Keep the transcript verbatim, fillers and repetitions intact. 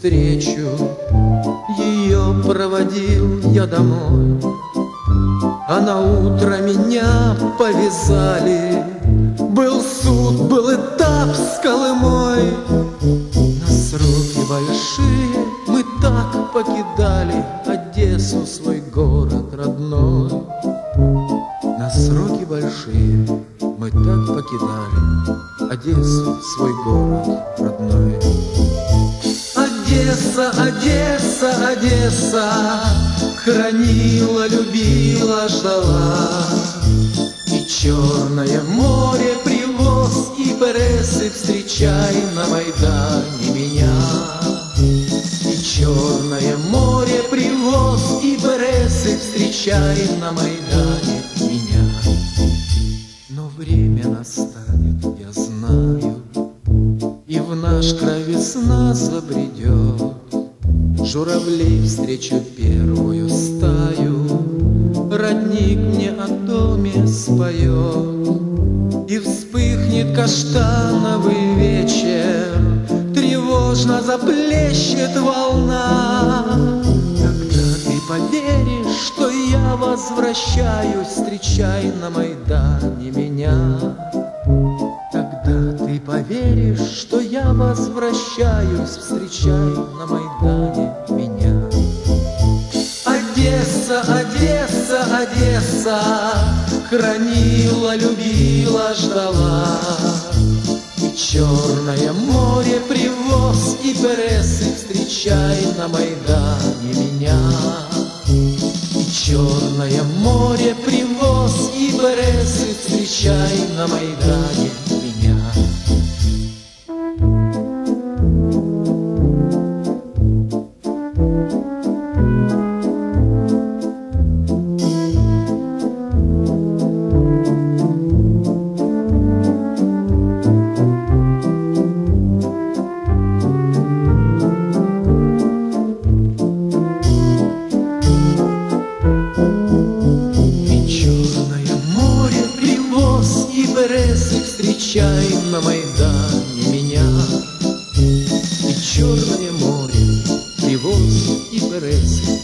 встречу, ее проводил я домой, а на утро меня повязали. Был суд, был этап с Колымой. На сроки большие мы так покидали Одессу, свой город родной. На сроки большие мы так покидали Одессу, свой город родной. Одесса, Одесса, Одесса, хранила, любила, ждала. И Черное море привоз, и Бересы, встречай на Майдане меня. И Черное море привоз, и Бересы, встречай на Майдане меня. Но время настанет, я знаю, и в наш край весна забредет. Журавлей встречу первую стаю, родник мне о доме споет. И вспыхнет каштановый вечер, тревожно заплещет волна. Когда ты поверишь, что я возвращаюсь, встречай на Майдане меня. Когда ты поверишь, что я возвращаюсь, встречай на Майдане меня. Одесса, Одесса, Одесса, хранила, любила, ждала. И Черное море привоз, и Бересы, встречай на Майдане меня. И Черное море привоз, и Бересы, встречай на Майдане меня. Бересы, встречай на Майдане меня. И Черное море привоз, и Бересы,